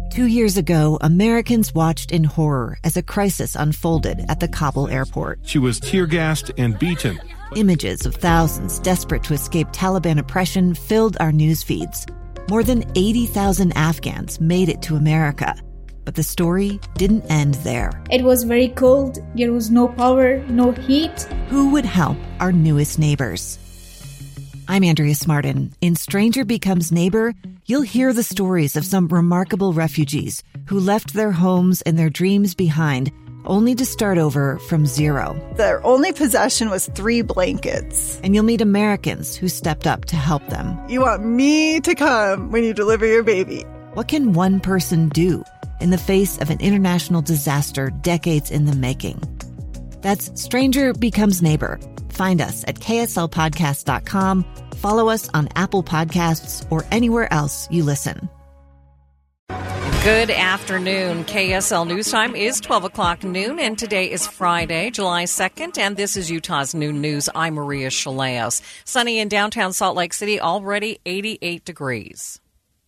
2 years ago, Americans watched in horror as a crisis unfolded at the Kabul airport. She was tear-gassed and beaten. Images of thousands desperate to escape Taliban oppression filled our news feeds. More than 80,000 Afghans made it to America. But the story didn't end there. It was very cold. There was no power, no heat. Who would help our newest neighbors? I'm Andrea Smartin. In Stranger Becomes Neighbor, you'll hear the stories of some remarkable refugees who left their homes and their dreams behind, only to start over from zero. Their only possession was 3 blankets. And you'll meet Americans who stepped up to help them. You want me to come when you deliver your baby. What can one person do in the face of an international disaster decades in the making? That's Stranger Becomes Neighbor. Find us at kslpodcast.com. Follow us on Apple Podcasts or anywhere else you listen. Good afternoon. KSL News Time is 12 o'clock noon, and today is Friday, July 2nd, and this is Utah's Noon News. I'm Maria Chaleos. Sunny in downtown Salt Lake City, already 88 degrees.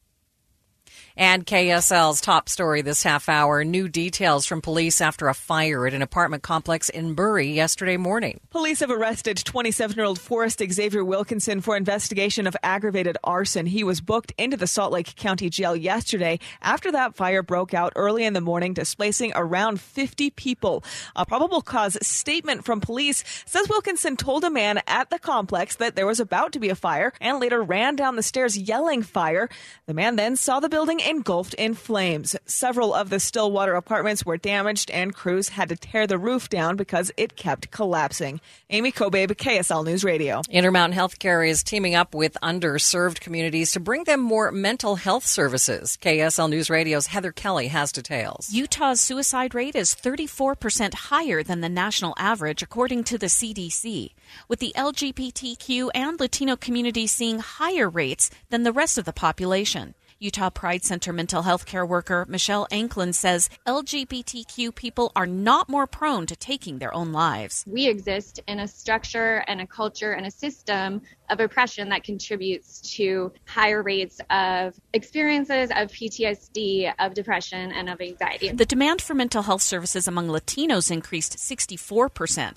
And KSL's top story this half hour, new details from police after a fire at an apartment complex in Murray yesterday morning. Police have arrested 27-year-old Forrest Xavier Wilkinson for investigation of aggravated arson. He was booked into the Salt Lake County Jail yesterday after that fire broke out early in the morning, displacing around 50 people. A probable cause statement from police says Wilkinson told a man at the complex that there was about to be a fire and later ran down the stairs yelling fire. The man then saw the building engulfed in flames. Several of the Stillwater apartments were damaged and crews had to tear the roof down because it kept collapsing. Amy Kobabe, KSL News Radio. Intermountain Healthcare is teaming up with underserved communities to bring them more mental health services. KSL News Radio's Heather Kelly has details. Utah's suicide rate is 34% higher than the national average, according to the CDC, with the LGBTQ and Latino communities seeing higher rates than the rest of the population. Utah Pride Center mental health care worker Michelle Anklin says LGBTQ people are not more prone to taking their own lives. We exist in a structure and a culture and a system of oppression that contributes to higher rates of experiences of PTSD, of depression, and of anxiety. The demand for mental health services among Latinos increased 64%.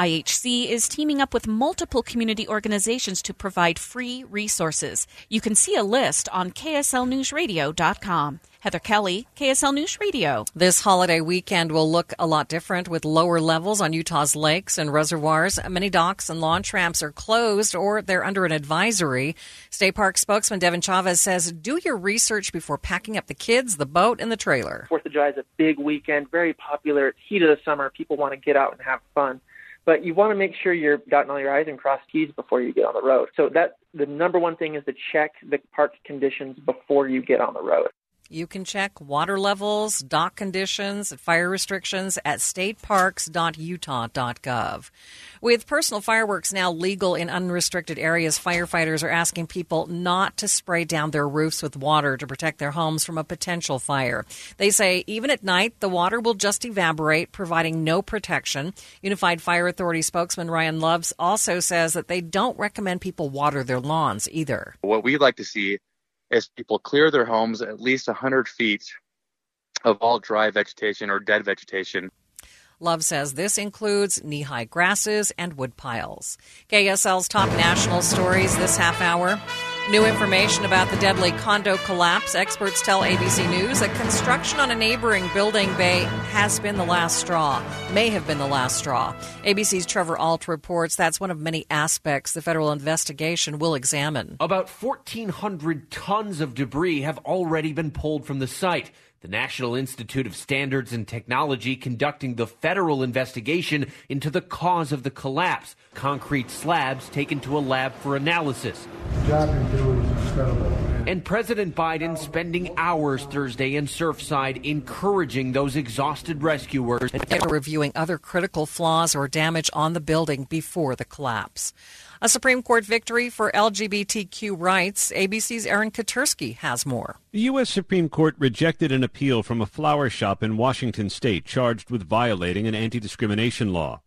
IHC is teaming up with multiple community organizations to provide free resources. You can see a list on KSLNewsRadio.com. Heather Kelly, KSL News Radio. This holiday weekend will look a lot different with lower levels on Utah's lakes and reservoirs. Many docks and launch ramps are closed or they're under an advisory. State Park spokesman Devin Chavez says, do your research before packing up the kids, the boat, and the trailer. 4th of July is a big weekend, very popular. It's heat of the summer. People want to get out and have fun. But you want to make sure you're dotting all your I's and cross T's before you get on the road. So the number one thing is to check the park conditions before you get on the road. You can check water levels, dock conditions, fire restrictions at stateparks.utah.gov. With personal fireworks now legal in unrestricted areas, firefighters are asking people not to spray down their roofs with water to protect their homes from a potential fire. They say even at night, the water will just evaporate, providing no protection. Unified Fire Authority spokesman Ryan Loves also says that they don't recommend people water their lawns either. What we'd like to see is people clear their homes at least 100 feet of all dry vegetation or dead vegetation. Love says this includes knee-high grasses and wood piles. KSL's top national stories this half hour. New information about the deadly condo collapse. Experts tell ABC News that construction on a neighboring building bay has been the last straw, may have been the last straw. ABC's Trevor Alt reports that's one of many aspects the federal investigation will examine. About 1,400 tons of debris have already been pulled from the site. The National Institute of Standards and Technology conducting the federal investigation into the cause of the collapse. Concrete slabs taken to a lab for analysis. The job you do is incredible. And President Biden spending hours Thursday in Surfside encouraging those exhausted rescuers. They're reviewing other critical flaws or damage on the building before the collapse. A Supreme Court victory for LGBTQ rights. ABC's Aaron Katursky has more. The U.S. Supreme Court rejected an appeal from a flower shop in Washington state charged with violating an anti-discrimination law.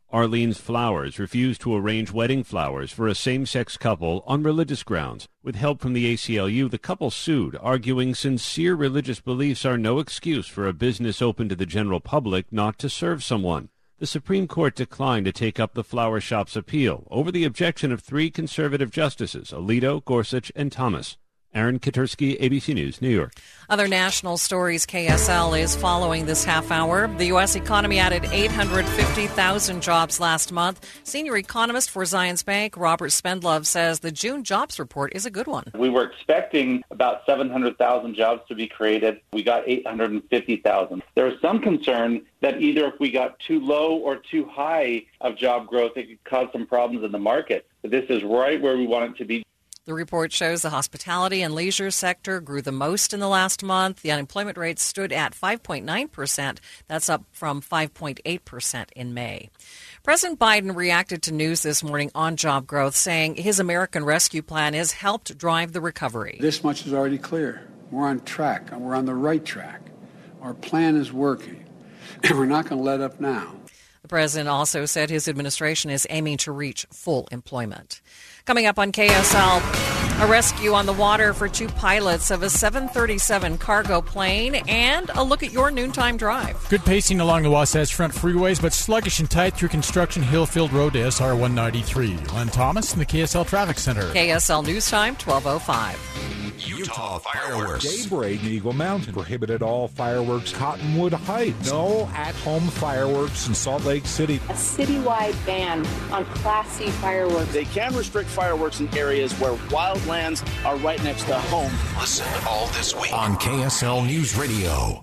Arlene's Flowers refused to arrange wedding flowers for a same-sex couple on religious grounds. With help from the ACLU, the couple sued, arguing sincere religious beliefs are no excuse for a business open to the general public not to serve someone. The Supreme Court declined to take up the flower shop's appeal over the objection of 3 conservative justices, Alito, Gorsuch, and Thomas. Aaron Katursky, ABC News, New York. Other national stories KSL is following this half hour. The U.S. economy added 850,000 jobs last month. Senior economist for Zions Bank, Robert Spendlove, says the June jobs report is a good one. We were expecting about 700,000 jobs to be created. We got 850,000. There was some concern that either if we got too low or too high of job growth, it could cause some problems in the market. But this is right where we want it to be. The report shows the hospitality and leisure sector grew the most in the last month. The unemployment rate stood at 5.9%. That's up from 5.8% in May. President Biden reacted to news this morning on job growth, saying his American Rescue Plan has helped drive the recovery. This much is already clear. We're on track, and we're on the right track. Our plan is working, and we're not going to let up now. The president also said his administration is aiming to reach full employment. Coming up on KSL, a rescue on the water for 2 pilots of a 737 cargo plane and a look at your noontime drive. Good pacing along the Wasatch Front freeways, but sluggish and tight through construction Hillfield Road to SR 193. Len Thomas in the KSL Traffic Center. KSL News Time, 12:05. Utah fireworks. Daybreak in Eagle Mountain prohibited all fireworks. Cottonwood Heights. No at-home fireworks in Salt Lake City. A citywide ban on Class C fireworks. They can restrict fireworks in areas where wildlands are right next to home. Listen all this week on KSL News Radio.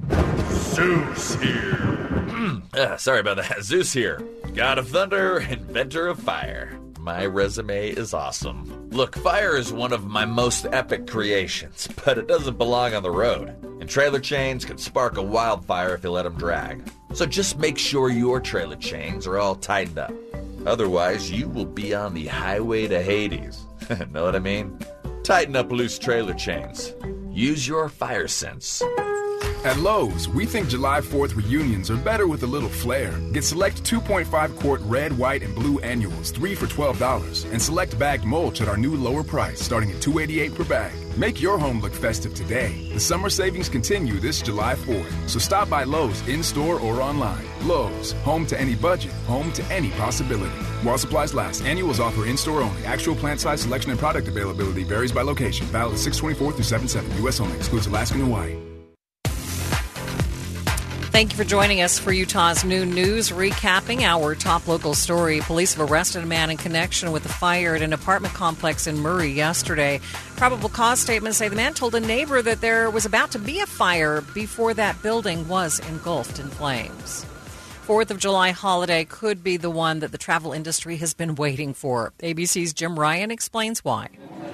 Zeus here. Sorry about that. Zeus here. God of thunder, inventor of fire. My resume is awesome. Look, fire is one of my most epic creations, but it doesn't belong on the road. And trailer chains can spark a wildfire if you let them drag. So just make sure your trailer chains are all tightened up. Otherwise, you will be on the highway to Hades. Know what I mean? Tighten up loose trailer chains. Use your fire sense. At Lowe's, we think July 4th reunions are better with a little flair. Get select 2.5 quart red, white, and blue annuals, 3 for $12, and select bagged mulch at our new lower price, starting at $2.88 per bag. Make your home look festive today. The summer savings continue this July 4th, so stop by Lowe's in-store or online. Lowe's, home to any budget, home to any possibility. While supplies last, annuals offer in-store only. Actual plant size, selection, and product availability varies by location. Valid 6/24 through 7/7. U.S. only. Excludes Alaska and Hawaii. Thank you for joining us for Utah's Noon News, recapping our top local story. Police have arrested a man in connection with the fire at an apartment complex in Murray yesterday. Probable cause statements say the man told a neighbor that there was about to be a fire before that building was engulfed in flames. 4th of July holiday could be the one that the travel industry has been waiting for. ABC's Jim Ryan explains why.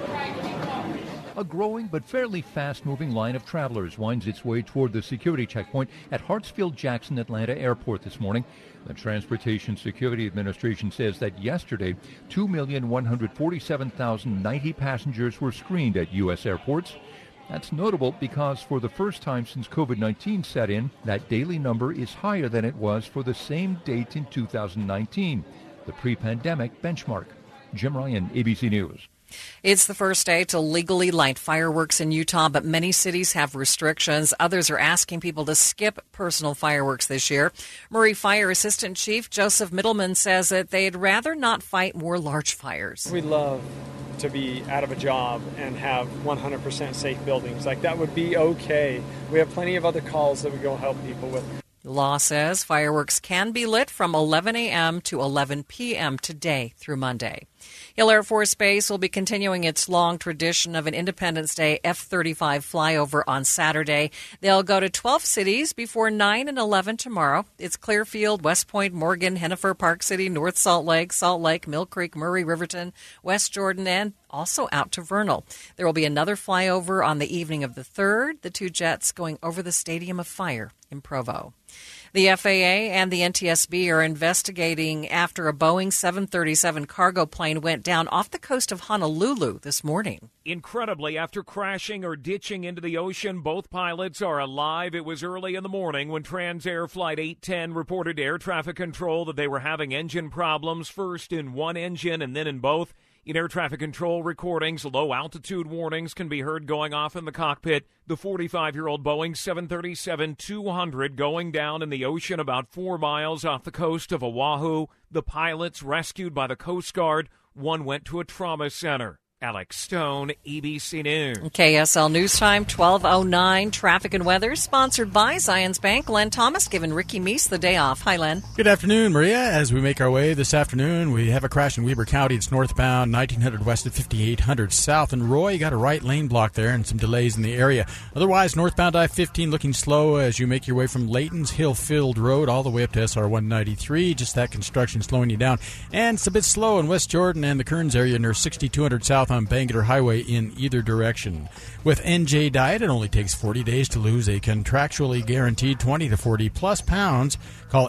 A growing but fairly fast-moving line of travelers winds its way toward the security checkpoint at Hartsfield-Jackson Atlanta Airport this morning. The Transportation Security Administration says that yesterday, 2,147,090 passengers were screened at U.S. airports. That's notable because for the first time since COVID-19 set in, that daily number is higher than it was for the same date in 2019, the pre-pandemic benchmark. Jim Ryan, ABC News. It's the first day to legally light fireworks in Utah, but many cities have restrictions. Others are asking people to skip personal fireworks this year. Murray Fire Assistant Chief Joseph Middleman says that they'd rather not fight more large fires. We'd love to be out of a job and have 100% safe buildings. Like, that would be okay. We have plenty of other calls that we go help people with. The law says fireworks can be lit from 11 a.m. to 11 p.m. today through Monday. Hill Air Force Base will be continuing its long tradition of an Independence Day F-35 flyover on Saturday. They'll go to 12 cities before 9 and 11 tomorrow. It's Clearfield, West Point, Morgan, Hennifer, Park City, North Salt Lake, Mill Creek, Murray, Riverton, West Jordan, and also out to Vernal. There will be another flyover on the evening of the 3rd, the 2 jets going over the Stadium of Fire in Provo. The FAA and the NTSB are investigating after a Boeing 737 cargo plane went down off the coast of Honolulu this morning. Incredibly, after crashing or ditching into the ocean, both pilots are alive. It was early in the morning when Transair Flight 810 reported to air traffic control that they were having engine problems, first in one engine and then in both. In air traffic control recordings, low-altitude warnings can be heard going off in the cockpit. The 45-year-old Boeing 737-200 going down in the ocean about 4 miles off the coast of Oahu. The pilots rescued by the Coast Guard. One went to a trauma center. Alex Stone, ABC News. KSL News Time, 12:09. Traffic and weather, sponsored by Zions Bank. Len Thomas giving Ricky Meese the day off. Hi, Len. Good afternoon, Maria. As we make our way this afternoon, we have a crash in Weber County. It's northbound, 1900 west of 5800 south. And Roy, you got a right lane block there and some delays in the area. Otherwise, northbound I-15 looking slow as you make your way from Layton's Hillfield Road all the way up to SR 193. Just that construction slowing you down. And it's a bit slow in West Jordan and the Kearns area near 6200 south on Bangor Highway in either direction. With NJ Diet, it only takes 40 days to lose a contractually guaranteed 20 to 40 plus pounds. Call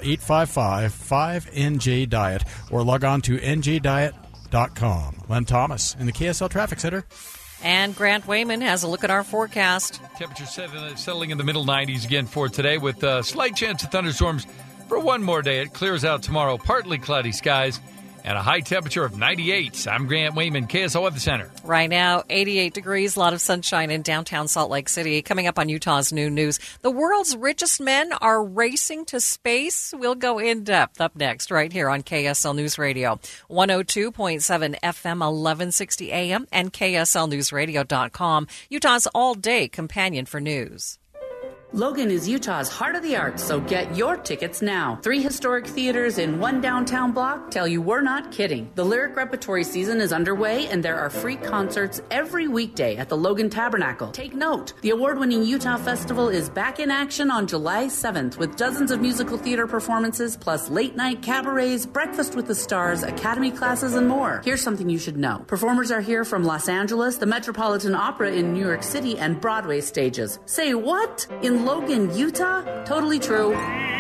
855-5NJ-DIET or log on to njdiet.com. Len Thomas in the KSL Traffic Center. And Grant Wayman has a look at our forecast. Temperature settling in the middle 90s again for today with a slight chance of thunderstorms for one more day. It clears out tomorrow, partly cloudy skies, and a high temperature of 98. I'm Grant Wayman, KSL Weather Center. Right now, 88 degrees, a lot of sunshine in downtown Salt Lake City. Coming up on Utah's Noon News, the world's richest men are racing to space. We'll go in depth up next right here on KSL News Radio, 102.7 FM, 1160 AM, and KSLNewsRadio.com, Utah's all-day companion for news. Logan is Utah's heart of the arts, so get your tickets now. 3 historic theaters in one downtown block tell you we're not kidding. The Lyric Repertory season is underway, and there are free concerts every weekday at the Logan Tabernacle. Take note, the award-winning Utah Festival is back in action on July 7th with dozens of musical theater performances, plus late-night cabarets, breakfast with the stars, academy classes, and more. Here's something you should know. Performers are here from Los Angeles, the Metropolitan Opera in New York City, and Broadway stages. Say what? In Logan, Utah? Totally true.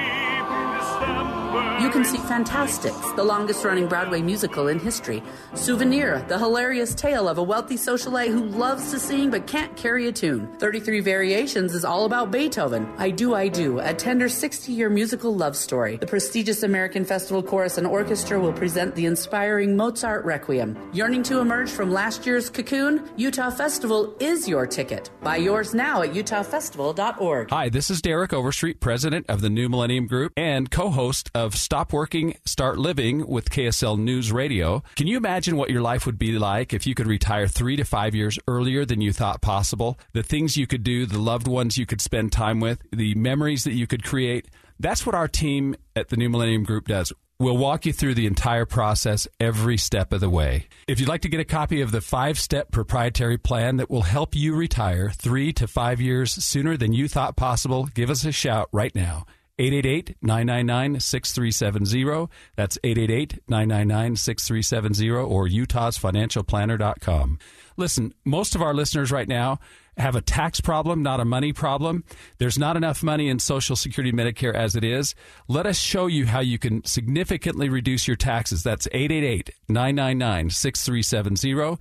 You can see Fantastics, the longest-running Broadway musical in history. Souvenir, the hilarious tale of a wealthy socialite who loves to sing but can't carry a tune. 33 Variations is all about Beethoven. I Do, a tender 60-year musical love story. The prestigious American Festival Chorus and Orchestra will present the inspiring Mozart Requiem. Yearning to emerge from last year's cocoon? Utah Festival is your ticket. Buy yours now at utahfestival.org. Hi, this is Derek Overstreet, president of the New Millennium Group and co-host of Stop Working, Start Living with KSL News Radio. Can you imagine what your life would be like if you could retire 3 to 5 years earlier than you thought possible? The things you could do, the loved ones you could spend time with, the memories that you could create. That's what our team at the New Millennium Group does. We'll walk you through the entire process every step of the way. If you'd like to get a copy of the 5-step proprietary plan that will help you retire 3 to 5 years sooner than you thought possible, give us a shout right now. 888-999-6370. That's 888-999-6370 or utahsfinancialplanner.com. Listen, most of our listeners right now have a tax problem, not a money problem. There's not enough money in Social Security Medicare as it is. Let us show you how you can significantly reduce your taxes. That's 888-999-6370.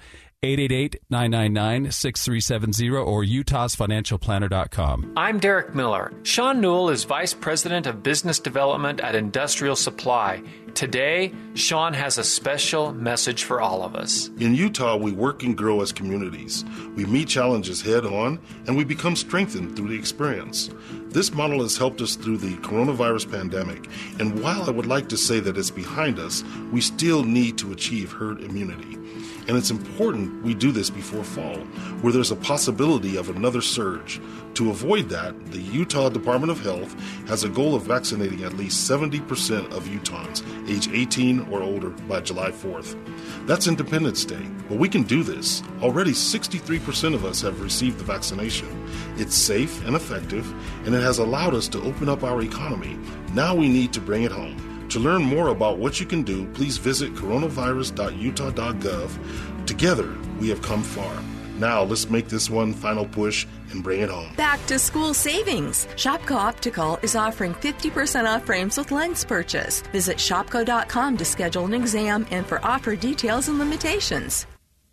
888-999-6370 or utahsfinancialplanner.com. I'm Derek Miller. Sean Newell is Vice President of Business Development at Industrial Supply. Today, Sean has a special message for all of us. In Utah, we work and grow as communities. We meet challenges head on, and we become strengthened through the experience. This model has helped us through the coronavirus pandemic, and while I would like to say that it's behind us, we still need to achieve herd immunity. And it's important we do this before fall, where there's a possibility of another surge. To avoid that, the Utah Department of Health has a goal of vaccinating at least 70% of Utahns age 18 or older by July 4th. That's Independence Day, but we can do this. Already 63% of us have received the vaccination. It's safe and effective, and it has allowed us to open up our economy. Now we need to bring it home. To learn more about what you can do, please visit coronavirus.utah.gov. Together, we have come far. Now let's make this one final push and bring it home. Back to school savings. Shopko Optical is offering 50% off frames with lens purchase. Visit shopko.com to schedule an exam and for offer details and limitations.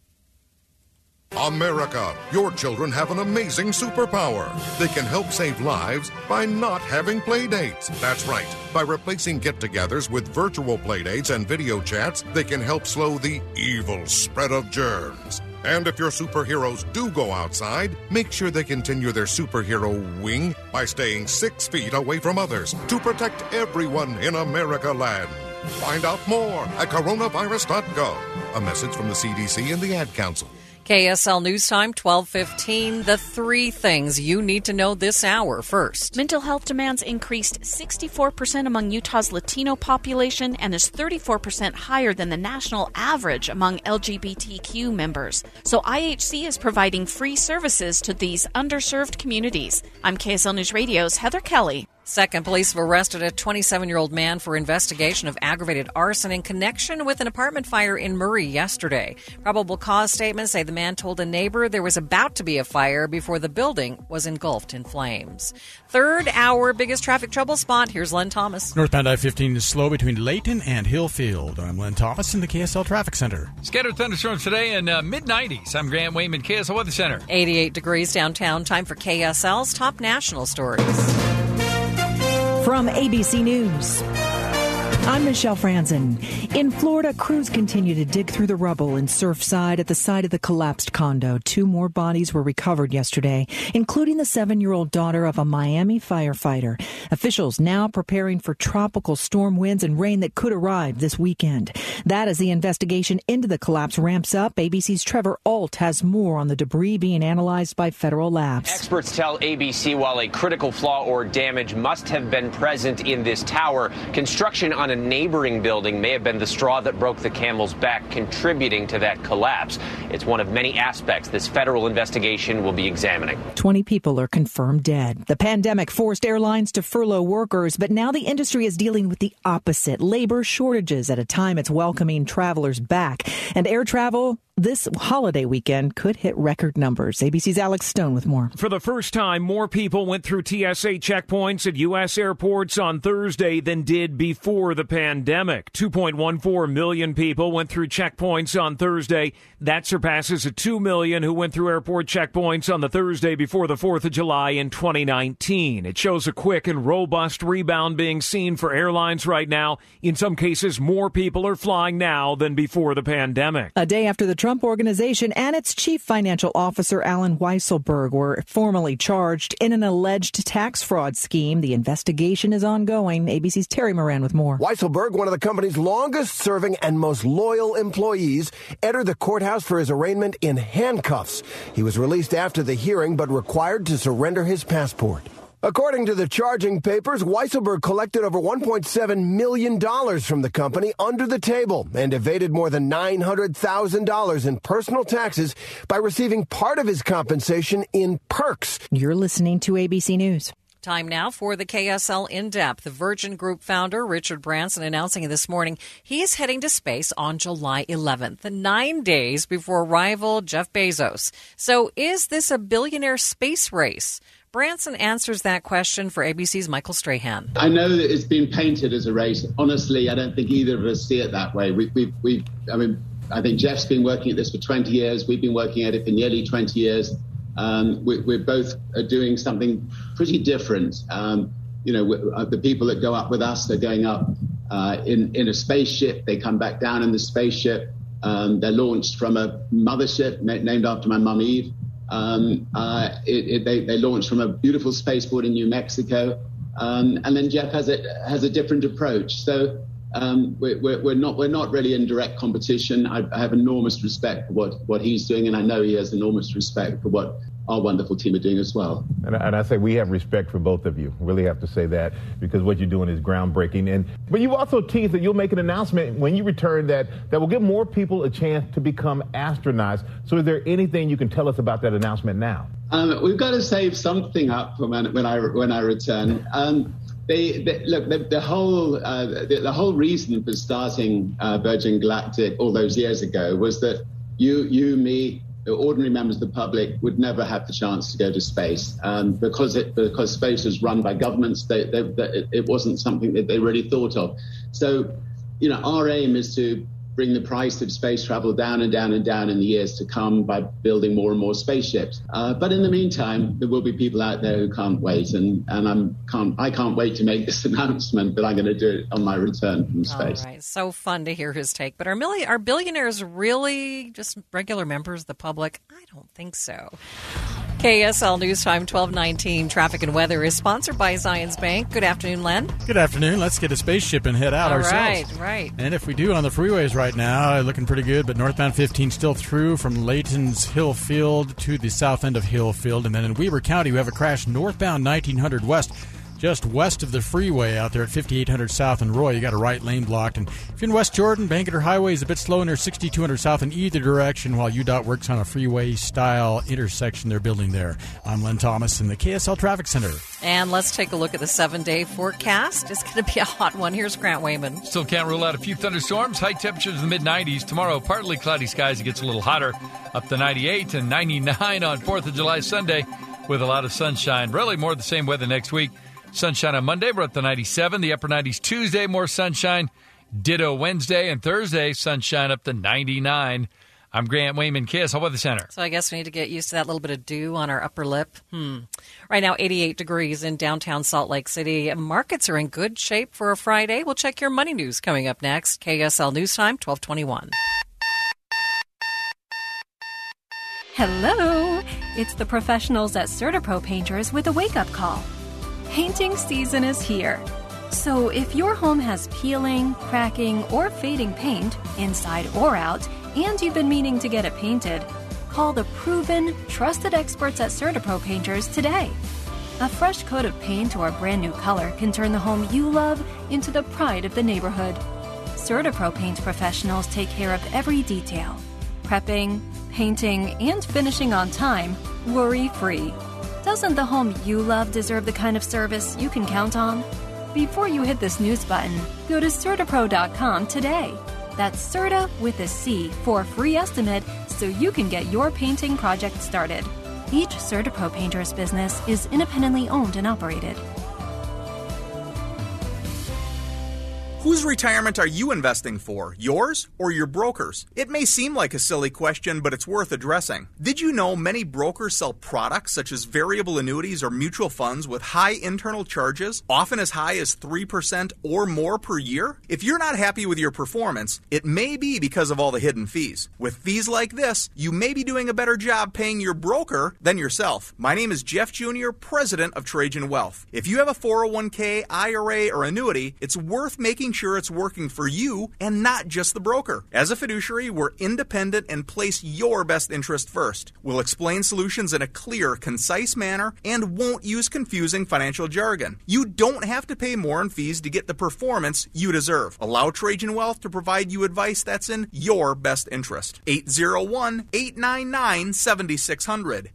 America, your children have an amazing superpower. They can help save lives by not having play dates. That's right. By replacing get-togethers with virtual play dates and video chats, they can help slow the evil spread of germs. And if your superheroes do go outside, make sure they continue their superhero wing by staying 6 feet away from others to protect everyone in America land. Find out more at coronavirus.gov. A message from the CDC and the Ad Council. KSL News Time, 12:15. The 3 things you need to know this hour. First, mental health demands increased 64% among Utah's Latino population and is 34% higher than the national average among LGBTQ members. So IHC is providing free services to these underserved communities. I'm KSL News Radio's Heather Kelly. Second, police have arrested a 27-year-old man for investigation of aggravated arson in connection with an apartment fire in Murray yesterday. Probable cause statements say the man told a neighbor there was about to be a fire before the building was engulfed in flames. Third, our biggest traffic trouble spot. Here's Len Thomas. Northbound I-15 is slow between Layton and Hillfield. I'm Len Thomas in the KSL Traffic Center. Scattered thunderstorms today in mid-90s. I'm Grant Wayman, KSL Weather Center. 88 degrees downtown. Time for KSL's top national stories. From ABC News, I'm Michelle Franzen. In Florida, crews continue to dig through the rubble in Surfside at the site of the collapsed condo. 2 more bodies were recovered yesterday, including the 7-year-old daughter of a Miami firefighter. Officials now preparing for tropical storm winds and rain that could arrive this weekend. That as the investigation into the collapse ramps up. ABC's Trevor Ault has more on the debris being analyzed by federal labs. Experts tell ABC while a critical flaw or damage must have been present in this tower, construction on a neighboring building may have been the straw that broke the camel's back, contributing to that collapse. It's one of many aspects this federal investigation will be examining. 20 people are confirmed dead. The pandemic forced airlines to furlough workers, but now the industry is dealing with the opposite, labor shortages at a time it's welcoming travelers back. And air travel this holiday weekend could hit record numbers. ABC's Alex Stone with more. For the first time, more people went through TSA checkpoints at U.S. airports on Thursday than did before the pandemic. 2.14 million people went through checkpoints on Thursday. That surpasses the 2 million who went through airport checkpoints on the Thursday before the 4th of July in 2019. It shows a quick and robust rebound being seen for airlines right now. In some cases, more people are flying now than before the pandemic. A day after the Trump Organization and its chief financial officer, Alan Weisselberg, were formally charged in an alleged tax fraud scheme. The investigation is ongoing. ABC's Terry Moran with more. Weisselberg, one of the company's longest-serving and most loyal employees, entered the courthouse for his arraignment in handcuffs. He was released after the hearing, but required to surrender his passport. According to the charging papers, Weisselberg collected over $1.7 million from the company under the table and evaded more than $900,000 in personal taxes by receiving part of his compensation in perks. You're listening to ABC News. Time now for the KSL In-Depth. The Virgin Group founder, Richard Branson, announcing this morning he is heading to space on July 11th, 9 days before rival Jeff Bezos. So is this a billionaire space race? Branson answers that question for ABC's Michael Strahan. I know that it's been painted as a race. Honestly, I don't think either of us see it that way. I think Jeff's been working at this for 20 years. We've been working at it for nearly 20 years. We're both doing something pretty different. The people that go up with us, they're going up in a spaceship. They come back down in the spaceship. They're launched from a mothership named after my mum, Eve. They launched from a beautiful spaceport in New Mexico, and then Jeff has a different approach. So we're not really in direct competition. I have enormous respect for what he's doing, and I know he has enormous respect for what our wonderful team are doing as well. And I say we have respect for both of you. Really have to say that, because what you're doing is groundbreaking. But you also teased that you'll make an announcement when you return that will give more people a chance to become astronauts. So is there anything you can tell us about that announcement now? We've got to save something up for when I return. The whole reason for starting Virgin Galactic all those years ago was that you, me, ordinary members of the public would never have the chance to go to space because space was run by governments. It wasn't something that they really thought of. So, our aim is to bring the price of space travel down and down and down in the years to come by building more and more spaceships. But in the meantime, there will be people out there who can't wait, and I can't wait to make this announcement that I'm going to do it on my return from space. All right, so fun to hear his take. But are billionaires really just regular members of the public? I don't think so. KSL News Time 12:19 traffic and weather is sponsored by Zions Bank. Good afternoon, Len. Good afternoon. Let's get a spaceship and head out ourselves. Right. And if we do on the freeways right now, looking pretty good, but northbound 15 still through from Layton's Hillfield to the south end of Hillfield. And then in Weber County, we have a crash northbound 1900 west. Just west of the freeway out there at 5800 South and Roy, you got a right lane blocked. And if you're in West Jordan, Banketer Highway is a bit slow near 6200 South in either direction while UDOT works on a freeway-style intersection they're building there. I'm Len Thomas in the KSL Traffic Center. And let's take a look at the 7-day forecast. It's going to be a hot one. Here's Grant Wayman. Still can't rule out a few thunderstorms. High temperatures in the mid-90s. Tomorrow, partly cloudy skies. It gets a little hotter, up to 98 and 99 on 4th of July Sunday with a lot of sunshine. Really more the same weather next week. Sunshine on Monday, we're up to 97. The upper 90s Tuesday, more sunshine. Ditto Wednesday and Thursday, sunshine up to 99. I'm Grant Wayman, KSL Weather Center. So I guess we need to get used to that little bit of dew on our upper lip. Right now, 88 degrees in downtown Salt Lake City. Markets are in good shape for a Friday. We'll check your money news coming up next. KSL News Time, 12:21. Hello! It's the professionals at CertaPro Painters with a wake-up call. Painting season is here. So if your home has peeling, cracking, or fading paint, inside or out, and you've been meaning to get it painted, call the proven, trusted experts at CertaPro Painters today. A fresh coat of paint or a brand new color can turn the home you love into the pride of the neighborhood. CertaPro Paint professionals take care of every detail. Prepping, painting, and finishing on time, worry-free. Doesn't the home you love deserve the kind of service you can count on? Before you hit the snooze button, go to CertaPro.com today. That's Certa with a C for a free estimate so you can get your painting project started. Each CertaPro Painters business is independently owned and operated. Whose retirement are you investing for, yours or your broker's? It may seem like a silly question, but it's worth addressing. Did you know many brokers sell products such as variable annuities or mutual funds with high internal charges, often as high as 3% or more per year? If you're not happy with your performance, it may be because of all the hidden fees. With fees like this, you may be doing a better job paying your broker than yourself. My name is Jeff Jr., president of Trajan Wealth. If you have a 401k, IRA, or annuity, it's worth making sure it's working for you and not just the broker. As a fiduciary, we're independent and place your best interest first. We'll explain solutions in a clear, concise manner and won't use confusing financial jargon. You don't have to pay more in fees to get the performance you deserve. Allow Trajan Wealth to provide you advice that's in your best interest. 801-899-7600.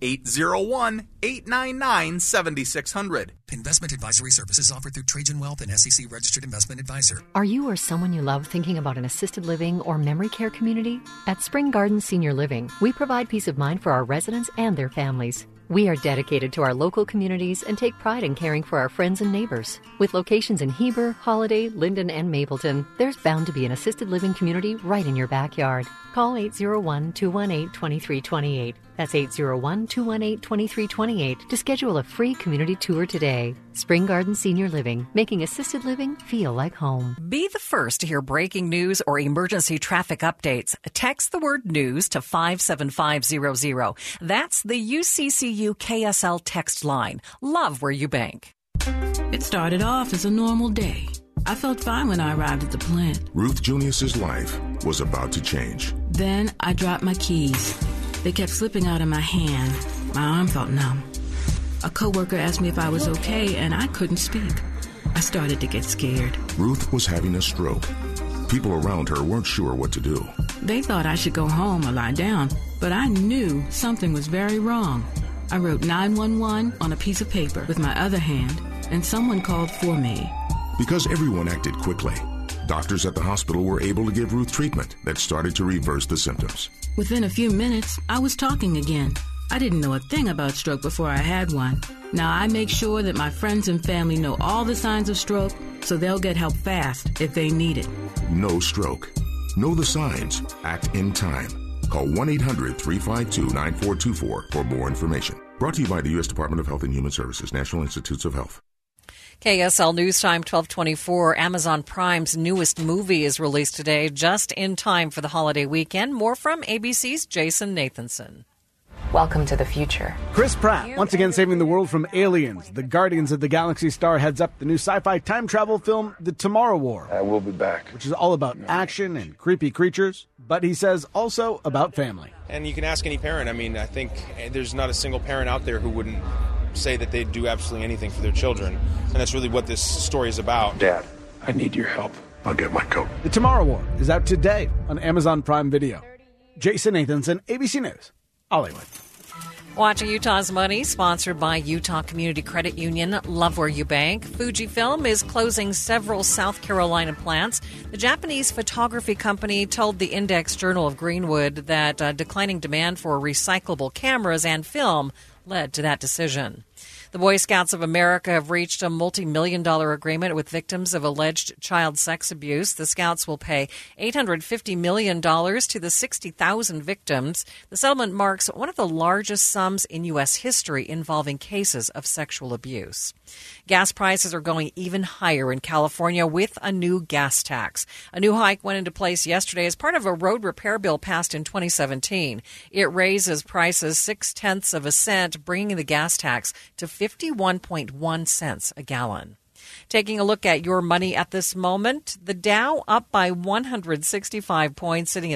801-899-7600. Investment advisory services offered through Trajan Wealth and SEC Registered Investment Advisor. Are you or someone you love thinking about an assisted living or memory care community? At Spring Garden Senior Living, we provide peace of mind for our residents and their families. We are dedicated to our local communities and take pride in caring for our friends and neighbors. With locations in Heber, Holiday, Linden, and Mapleton, there's bound to be an assisted living community right in your backyard. Call 801-218-2328. That's 801-218-2328 to schedule a free community tour today. Spring Garden Senior Living, making assisted living feel like home. Be the first to hear breaking news or emergency traffic updates. Text the word news to 57500. That's the UCCU KSL text line. Love where you bank. It started off as a normal day. I felt fine when I arrived at the plant. Ruth Junius's life was about to change. Then I dropped my keys. They kept slipping out of my hand. My arm felt numb. A coworker asked me if I was okay, and I couldn't speak. I started to get scared. Ruth was having a stroke. People around her weren't sure what to do. They thought I should go home or lie down, but I knew something was very wrong. I wrote 911 on a piece of paper with my other hand, and someone called for me. Because everyone acted quickly, Doctors at the hospital were able to give Ruth treatment that started to reverse the symptoms. Within a few minutes, I was talking again. I didn't know a thing about stroke before I had one. Now I make sure that my friends and family know all the signs of stroke so they'll get help fast if they need it. No stroke. Know the signs. Act in time. Call 1-800-352-9424 for more information. Brought to you by the U.S. Department of Health and Human Services, National Institutes of Health. KSL News Time 1224. Amazon Prime's newest movie is released today, just in time for the holiday weekend. More from ABC's Jason Nathanson. Welcome to the future. Chris Pratt, once again saving the world from aliens. The Guardians of the Galaxy star heads up the new sci-fi time travel film, The Tomorrow War. I will be back. Which is all about action and creepy creatures, but he says also about family. And you can ask any parent. I mean, I think there's not a single parent out there who wouldn't say that they'd do absolutely anything for their children. And that's really what this story is about. Dad, I need your help. I'll get my coat. The Tomorrow War is out today on Amazon Prime Video. Jason Nathanson, ABC News, Hollywood. Watching Utah's Money, sponsored by Utah Community Credit Union. Love where you bank. Fujifilm is closing several South Carolina plants. The Japanese photography company told the Index Journal of Greenwood that declining demand for recyclable cameras and film led to that decision. The Boy Scouts of America have reached a multi-million-dollar agreement with victims of alleged child sex abuse. The Scouts will pay $850 million to the 60,000 victims. The settlement marks one of the largest sums in U.S. history involving cases of sexual abuse. Gas prices are going even higher in California with a new gas tax. A new hike went into place yesterday as part of a road repair bill passed in 2017. It raises prices 0.6 of a cent, bringing the gas tax to 51.1 cents a gallon. Taking a look at your money at this moment, the Dow up by 165 points, sitting at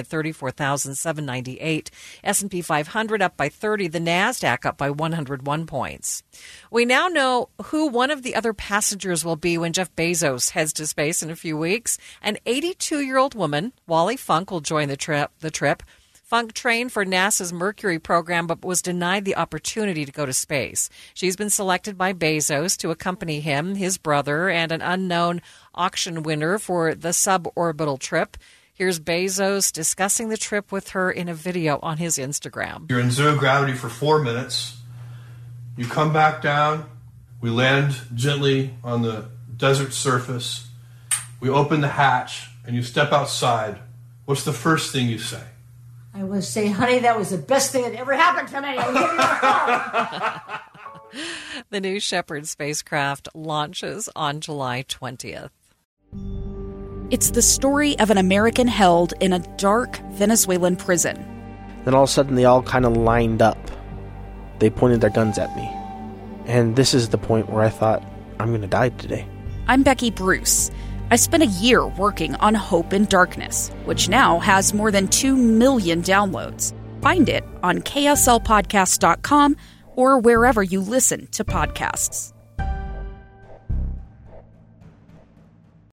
34,798. S&P 500 up by 30. The NASDAQ up by 101 points. We now know who one of the other passengers will be when Jeff Bezos heads to space in a few weeks. An 82-year-old woman, Wally Funk, will join the trip. Funk trained for NASA's Mercury program but was denied the opportunity to go to space. She's been selected by Bezos to accompany him, his brother, and an unknown auction winner for the suborbital trip. Here's Bezos discussing the trip with her in a video on his Instagram. You're in zero gravity for 4 minutes. You come back down. We land gently on the desert surface. We open the hatch and you step outside. What's the first thing you say? I will say, honey, that was the best thing that ever happened to me. The New Shepard spacecraft launches on July 20th. It's the story of an American held in a dark Venezuelan prison. Then all of a sudden, they all kind of lined up. They pointed their guns at me. And this is the point where I thought, I'm going to die today. I'm Becky Bruce. I spent a year working on Hope in Darkness, which now has more than 2 million downloads. Find it on kslpodcast.com or wherever you listen to podcasts.